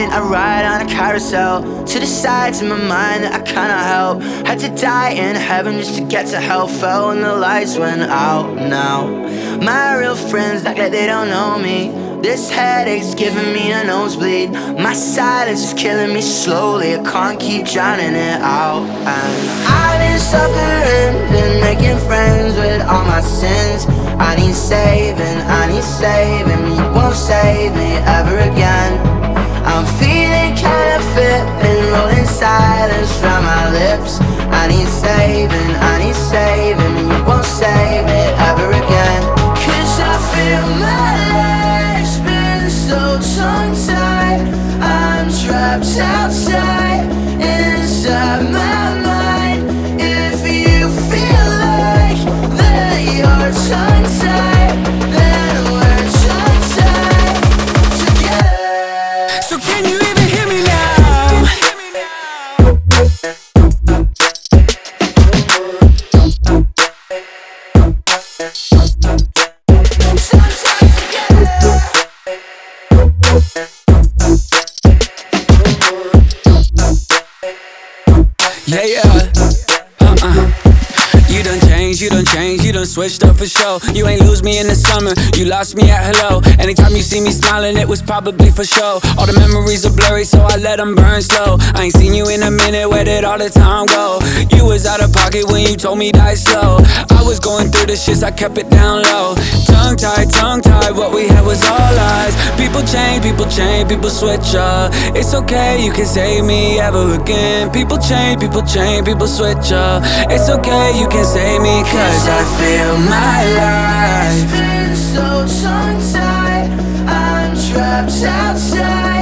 I ride on a carousel to the sides of my mind that I cannot help. Had to die in heaven just to get to hell. Fell when the lights went out. Now my real friends act like they don't know me. This headache's giving me a nosebleed. My silence is killing me slowly. I can't keep drowning it out. And I've been suffering and making friends with all my sins. I need saving, you won't save me ever again. I'm feeling kinda fit and rolling silence from my lips. I need saving, you won't save me ever again. 'Cause I feel my life's been so tongue-tied. I'm trapped outside, inside my mind. If you feel like that you're tongue-tied, then we're tongue-tied together. So can you even hear me now? Yeah, you done switched up for sure. You ain't lose me in the summer, you lost me at hello. Anytime you see me smiling, it was probably for show. All the memories are blurry, so I let them burn slow. I ain't seen you in a minute, where did all the time go? You was out of pocket when you told me die slow. I was going through the shits, I kept it down low. Tongue-tied, what we had was all lies. People change, people switch up. It's okay, you can save me ever again. People change, people switch up. It's okay, you can save me, 'cause I feel my life been so tongue-tied. I'm trapped outside.